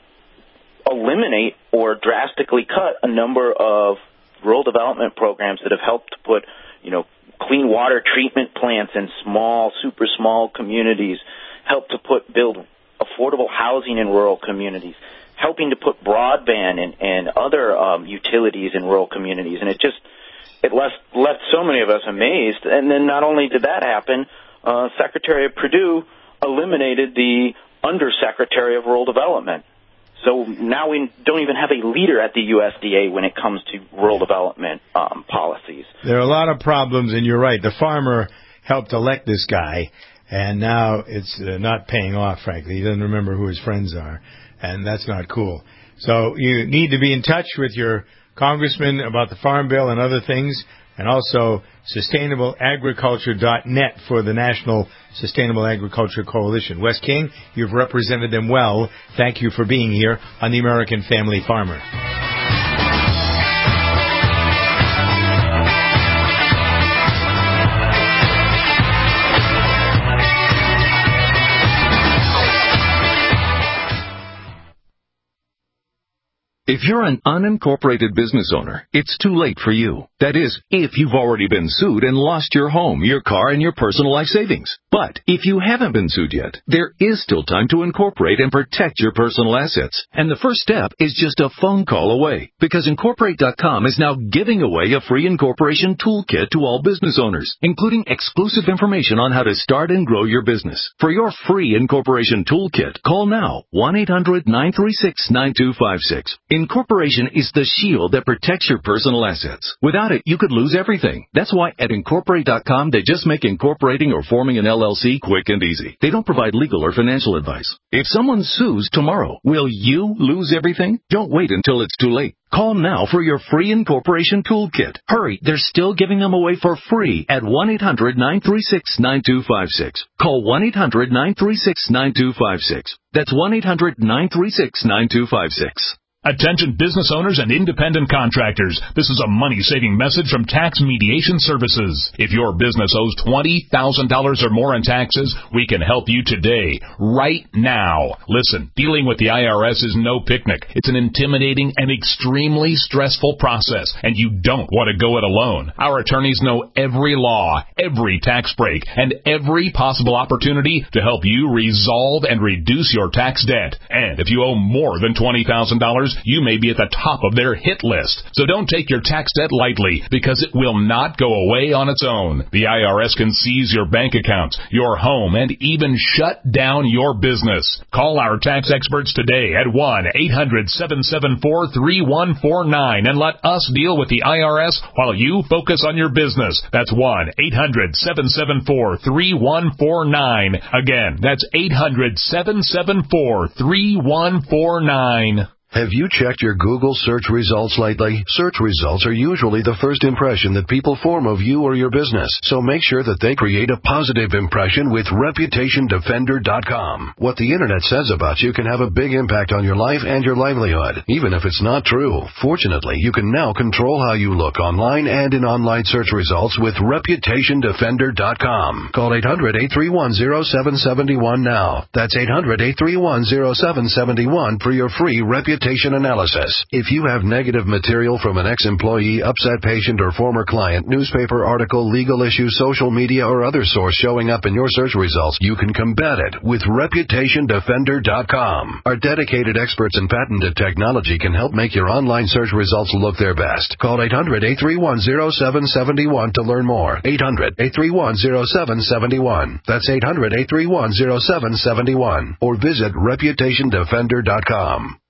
eliminate or drastically cut a number of rural development programs that have helped to put, you know, clean water treatment plants in small, super small communities, helped to put build affordable housing in rural communities, helping to put broadband and, and other um, utilities in rural communities. And it just, it left, left so many of us amazed. And then not only did that happen, uh, Secretary of Perdue eliminated the Undersecretary of Rural Development. So now we don't even have a leader at the U S D A when it comes to rural development um, policies. There are a lot of problems, and you're right. The farmer helped elect this guy, and now it's uh, not paying off, frankly. He doesn't remember who his friends are. And that's not cool. So you need to be in touch with your congressman about the Farm Bill and other things, and also sustainable agriculture dot net for the National Sustainable Agriculture Coalition. Wes King, you've represented them well. Thank you for being here on the American Family Farmer. If you're an unincorporated business owner, it's too late for you. That is, if you've already been sued and lost your home, your car, and your personal life savings. But if you haven't been sued yet, there is still time to incorporate and protect your personal assets. And the first step is just a phone call away, because Incorporate dot com is now giving away a free incorporation toolkit to all business owners, including exclusive information on how to start and grow your business. For your free incorporation toolkit, call now, one eight hundred, nine three six, nine two five six. Incorporation is the shield that protects your personal assets. Without Without it, you could lose everything. That's why at Incorporate dot com, they just make incorporating or forming an L L C quick and easy. They don't provide legal or financial advice. If someone sues tomorrow, will you lose everything? Don't wait until it's too late. Call now for your free incorporation toolkit. Hurry, they're still giving them away for free at one eight hundred nine three six nine two five six. Call one eight hundred nine three six nine two five six. That's one eight hundred nine three six nine two five six. Attention business owners and independent contractors. This is a money-saving message from Tax Mediation Services. If your business owes twenty thousand dollars or more in taxes, we can help you today, right now. Listen, dealing with the I R S is no picnic. It's an intimidating and extremely stressful process, and you don't want to go it alone. Our attorneys know every law, every tax break, and every possible opportunity to help you resolve and reduce your tax debt. And if you owe more than twenty thousand dollars, you may be at the top of their hit list. So don't take your tax debt lightly, because it will not go away on its own. The I R S can seize your bank accounts, your home, and even shut down your business. Call our tax experts today at one eight hundred seven seven four three one four nine and let us deal with the I R S while you focus on your business. That's one eight hundred seven seven four three one four nine. Again, that's eight hundred seven seven four three one four nine. Have you checked your Google search results lately? Search results are usually the first impression that people form of you or your business, so make sure that they create a positive impression with Reputation Defender dot com. What the Internet says about you can have a big impact on your life and your livelihood, even if it's not true. Fortunately, you can now control how you look online and in online search results with Reputation Defender dot com. Call eight hundred eight three one zero seven seven one now. That's eight hundred eight three one zero seven seven one for your free Reputation analysis. If you have negative material from an ex-employee, upset patient, or former client, newspaper article, legal issue, social media, or other source showing up in your search results, you can combat it with Reputation Defender dot com. Our dedicated experts in patented technology can help make your online search results look their best. Call eight hundred eight three one zero seven seven one to learn more. eight hundred eight three one zero seven seven one. That's eight hundred eight three one zero seven seven one. Or visit Reputation Defender dot com.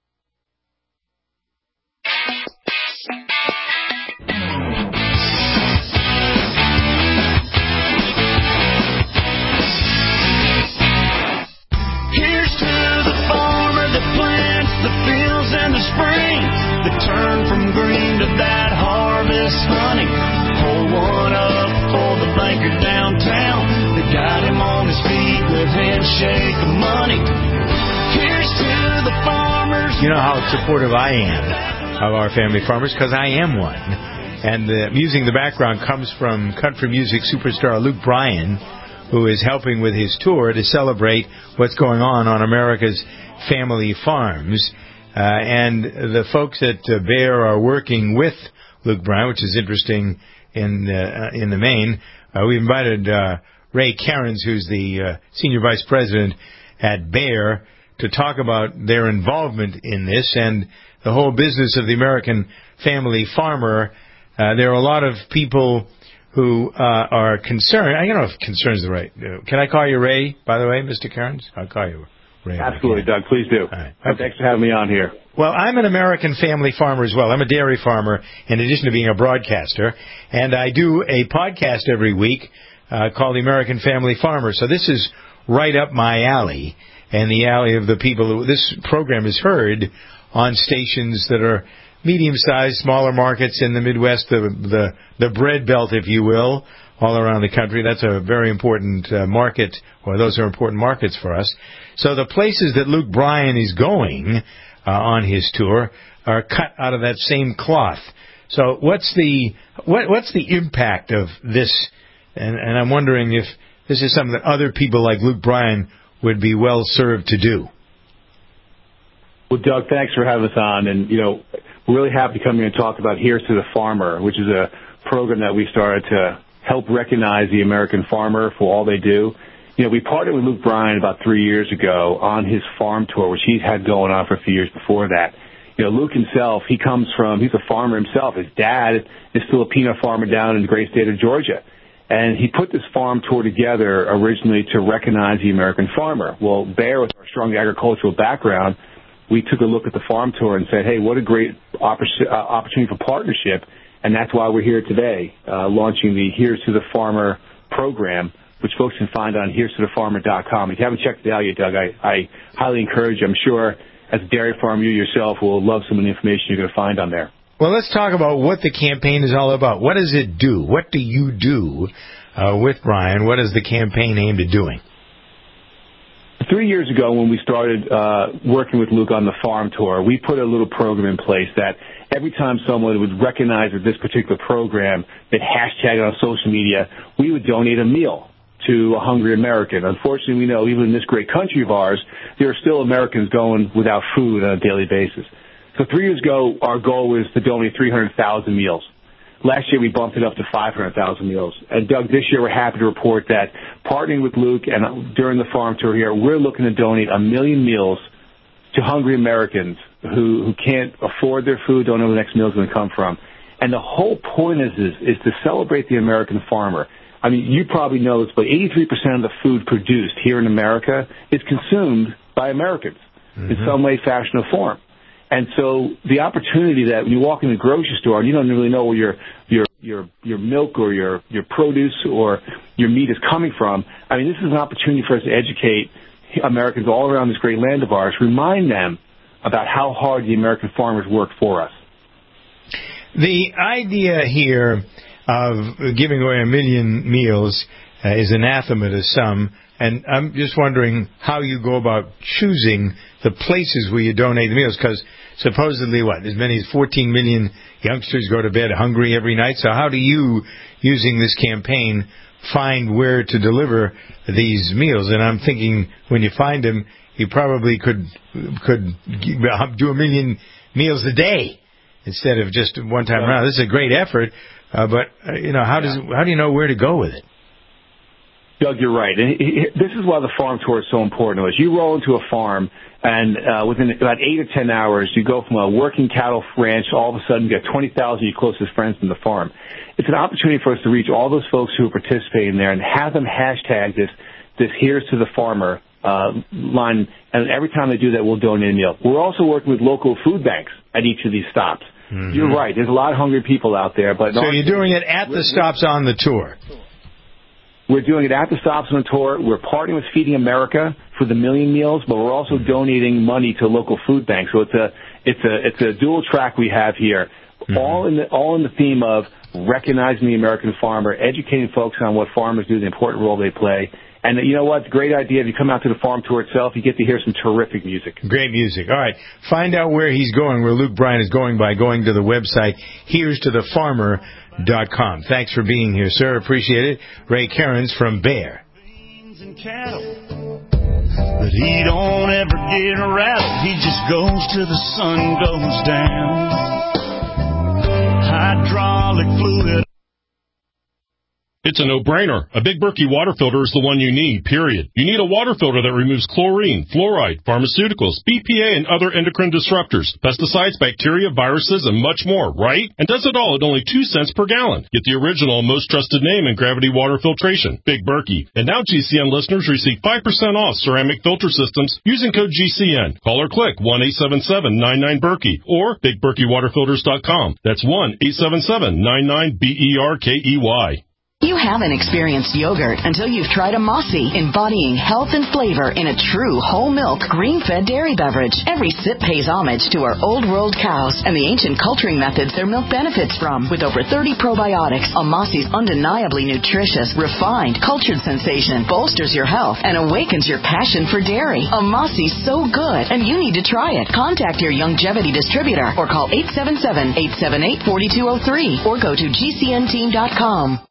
Here's to the farmer that plants the fields in the spring, that turn from green to that harvest honey. Pour one up for the banker downtown that got him on his feet with handshake of money. Here's to the farmers. You know how supportive I am of our family farmers, because I am one. And the music in the background comes from country music superstar Luke Bryan, who is helping with his tour to celebrate what's going on on America's family farms. Uh, and the folks at uh, Bayer are working with Luke Bryan, which is interesting in uh, in the main. Uh, we invited uh, Ray Cairns, who's the uh, senior vice president at Bayer, to talk about their involvement in this and the whole business of the American family farmer. Uh, there are a lot of people who uh, are concerned. I don't know if concern is the right. Uh, can I call you Ray, by the way, Mister Cairns? I'll call you Ray. Absolutely, Doug. Please do. All right. Okay. Thanks for having me on here. Well, I'm an American family farmer as well. I'm a dairy farmer in addition to being a broadcaster. And I do a podcast every week uh, called The American Family Farmer. So this is right up my alley and the alley of the people who this program is heard on stations that are medium-sized, smaller markets in the Midwest, the the, the bread belt, if you will, all around the country. That's a very important uh, market, or those are important markets for us. So the places that Luke Bryan is going uh, on his tour are cut out of that same cloth. So what's the what what's the impact of this? And, and I'm wondering if this is something that other people like Luke Bryan would be well served to do. Well, Doug, thanks for having us on. And, you know, we're really happy to come here and talk about Here's to the Farmer, which is a program that we started to help recognize the American farmer for all they do. You know, we partnered with Luke Bryan about three years ago on his farm tour, which he's had going on for a few years before that. You know, Luke himself, he comes from, he's a farmer himself. His dad is still a peanut farmer down in the great state of Georgia. And he put this farm tour together originally to recognize the American farmer. Well, Bayer, with our strong agricultural background, we took a look at the farm tour and said, hey, what a great opportunity for partnership And that's why we're here today, uh, launching the Here's to the Farmer program, which folks can find on here's to the farmer dot com. If you haven't checked it out yet, Doug, I, I highly encourage you. I'm sure as a dairy farmer, you yourself will love some of the information you're going to find on there. Well, let's talk about what the campaign is all about. What does it do? What do you do uh, with Brian? What is the campaign aimed at doing? Three years ago when we started uh, working with Luke on the farm tour, we put a little program in place that every time someone would recognize that this particular program, that hashtag it on social media, we would donate a meal to a hungry American. Unfortunately, we know even in this great country of ours, there are still Americans going without food on a daily basis. So three years ago, our goal was to donate three hundred thousand meals. Last year, we bumped it up to five hundred thousand meals. And, Doug, this year we're happy to report that partnering with Luke and during the farm tour here, we're looking to donate a million meals to hungry Americans who, who can't afford their food, don't know where the next meal is going to come from. And the whole point is, is, is to celebrate the American farmer. I mean, you probably know this, but eighty-three percent of the food produced here in America is consumed by Americans mm-hmm. in some way, fashion, or form. And so the opportunity that when you walk in the grocery store and you don't really know where your your your your milk or your your produce or your meat is coming from, I mean, this is an opportunity for us to educate Americans all around this great land of ours, remind them about how hard the American farmers work for us. The idea here of giving away a million meals uh, is anathema to some, and I'm just wondering how you go about choosing the places where you donate the meals, because supposedly, what, as many as fourteen million youngsters go to bed hungry every night. So how do you, using this campaign, find where to deliver these meals? And I'm thinking when you find them, you probably could could do a million meals a day instead of just one time around. This is a great effort, uh, but uh, you know, how does how do you know where to go with it? Doug, you're right. And this is why the farm tour is so important to us. You roll into a farm, and uh, within about eight or ten hours, you go from a working cattle ranch, all of a sudden you get twenty thousand of your closest friends from the farm. It's an opportunity for us to reach all those folks who are participating there and have them hashtag this, this Here's to the Farmer uh, line, and every time they do that, we'll donate a meal. We're also working with local food banks at each of these stops. Mm-hmm. You're right. There's a lot of hungry people out there. But so you're doing it at the stops on the tour? We're doing it at the stops on the tour. We're partnering with Feeding America for the million meals, but we're also donating money to local food banks. So it's a it's a it's a dual track we have here, mm-hmm. all in the all in the theme of recognizing the American farmer, educating folks on what farmers do, the important role they play. And you know what? It's a great idea. If you come out to the farm tour itself, you get to hear some terrific music. Great music. All right. Find out where he's going, where Luke Bryan is going, by going to the website here's to the farmer dot com. Thanks for being here, sir. Appreciate it. Ray Cairns from Bear. And cattle, but he don't ever get rattled. He just goes till the sun goes down. Hydraulic fluid. It's a no-brainer. A Big Berkey water filter is the one you need, period. You need a water filter that removes chlorine, fluoride, pharmaceuticals, B P A, and other endocrine disruptors, pesticides, bacteria, viruses, and much more, right? And does it all at only two cents per gallon. Get the original, most trusted name in gravity water filtration, Big Berkey. And now G C N listeners receive five percent off ceramic filter systems using code G C N. Call or click one eight seven seven nine nine Berkey or big berkey water filters dot com. That's one eight seven seven nine nine B E R K E Y. You haven't experienced yogurt until you've tried a Mossy, embodying health and flavor in a true whole milk, green-fed dairy beverage. Every sip pays homage to our old world cows and the ancient culturing methods their milk benefits from. With over thirty probiotics, a Mossy's undeniably nutritious, refined, cultured sensation bolsters your health and awakens your passion for dairy. A Mossy's so good, and you need to try it. Contact your Youngevity distributor or call eight seven seven, eight seven eight, four two zero three or go to G C N team dot com.